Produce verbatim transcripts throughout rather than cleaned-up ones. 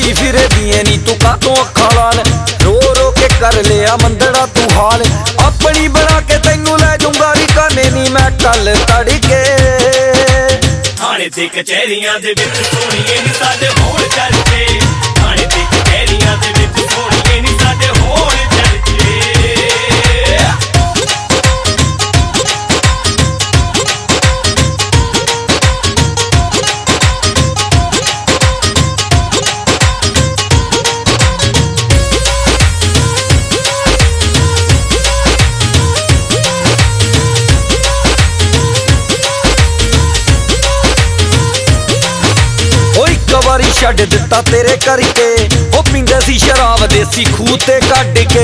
लगी फिरे दिए नी तू कातों अखा लाल रो रो के कर लिया मंदड़ा तू हाल अपनी बना के तैनू लै जूंगा रिकाने नी मैं कल तड़के थाने ते कचहरियां दे विच सोहणीए नी साडे होण चर्चे थाने ते कचहरियां दे विच सोहणीए नी साडे होण चर्चे वारी छड्ड दिता तेरे करके ओ पींदे सी शराब देसी खूह ते कढ के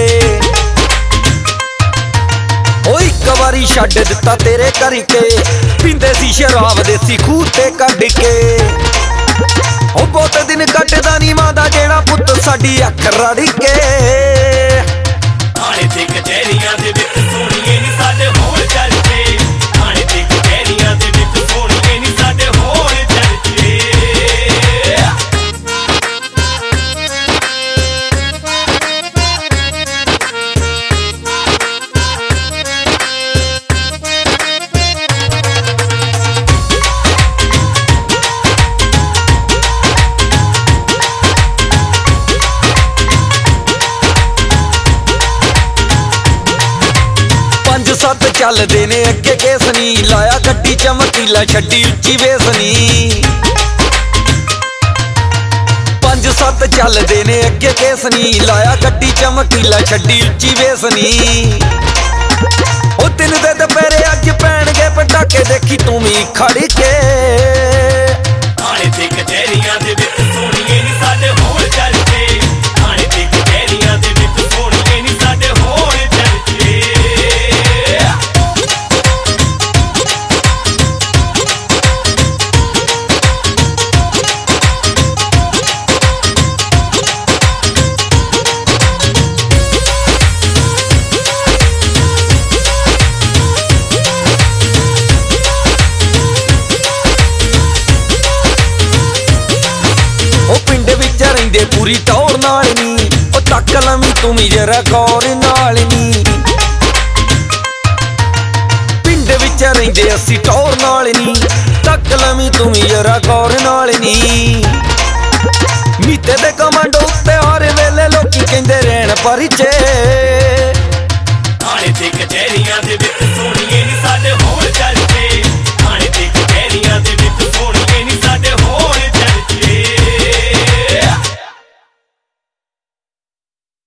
ओ इक वारी छड्ड दिता तेरे करके पींदे सी शराब देसी खूह ते कढ के ओ बहुत दिन कटदा नी मां दा जेड़ा पुत्त साडी अख रड़ के थाने ते कचहरियां दे विच सोहणीए नी साडे होण चर्चे थाने ते कचहरियां दे विच सोहणीए नी साडे होण चर्चे सत चलदे ने अगे केस नी लाया गड्डी चमकीला छड्डी उच्ची वेसनी पंज सत चलदे ने अगे केस नी लाया गड्डी चमकीला छड्डी उच्ची वेसनी ओ दिन दे दुपहरे अज पैणगे पटाके देखी तू भी खड़ के थाने ते कचहरियां दे विच सोहणीए नी साडे होण चर्चे थाने ते कचहरियां दे विच सोहणीए नी साडे होण चर्चे पूरी टौर नाल नी ओ तक लवी तुम जरा गौर नाल नी पिंड विच रहिंदे असी टौर नाल नी तक लवी तुम जरा गौर नाल नी मीते दे कमांडो उत्ते हर वेले लोकी कहंदे रहण परिचे